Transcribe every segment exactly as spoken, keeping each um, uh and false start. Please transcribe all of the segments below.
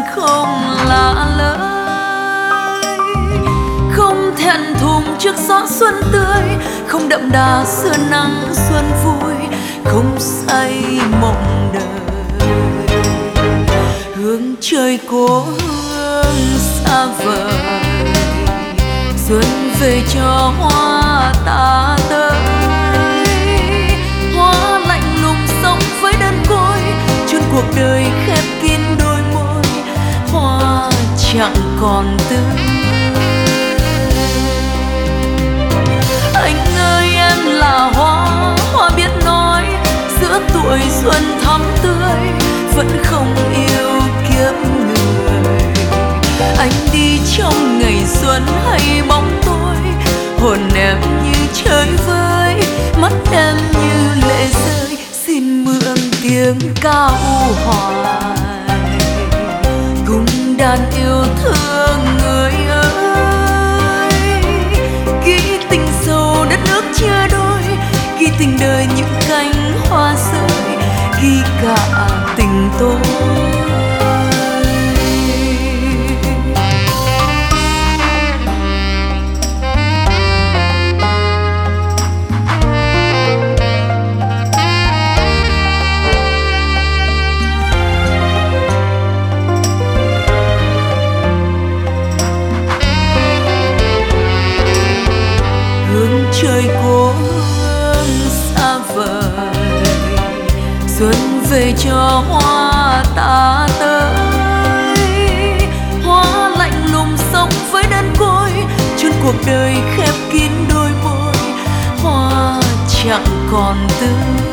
không lạ lời, không thẹn thùng trước gió xuân tươi, không đậm đà xưa nắng xuân vui, không say mộng đời. Hướng trời cố hương xa vời, xuân về cho hoa ta tới. Hoa lạnh lùng sống với đơn côi, chôn cuộc đời khép kín đôi môi, hoa chẳng còn tươi. Anh ơi em là hoa, hoa biết nói giữa tuổi xuân thắm tươi, vẫn không yêu kiếp người. Anh đi trong ngày xuân hay bóng tối, hồn em như chơi vơi, mắt em như lệ rơi, xin mượn tiếng ca u hoài cùng đàn yêu thương người ơi. Ghi tình sâu đất nước chia đôi, ghi tình đời những cánh hoa rơi, ghi cả tình tôi. Trời cố hương xa vời, xuân về cho hoa ta tới. Hoa lạnh lùng sống với đơn côi, chôn cuộc đời khép kín đôi môi, hoa chẳng còn tươi.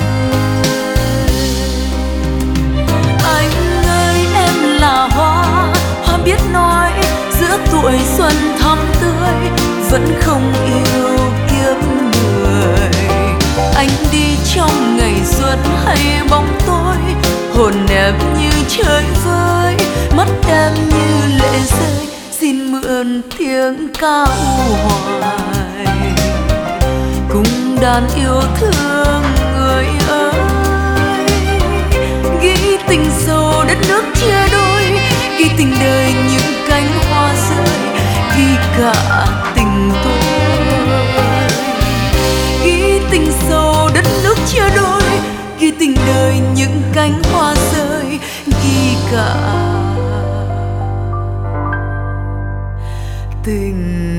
Anh ơi em là hoa, hoa biết nói giữa tuổi xuân thắm tươi, vẫn không yêu kiếp người. Anh đi trong ngày xuân hay bóng tối, hồn em như chơi vơi, mắt em như lệ rơi, xin mượn tiếng ca u hoài cùng đàn yêu thương người ơi. Ghi tình sâu đất nước chia đôi, ghi tình đời những cánh hoa rơi, ghi cả tình tôi. Ghi tình sâu đất nước chia đôi, ghi tình đời những cánh hoa rơi, ghi cả tình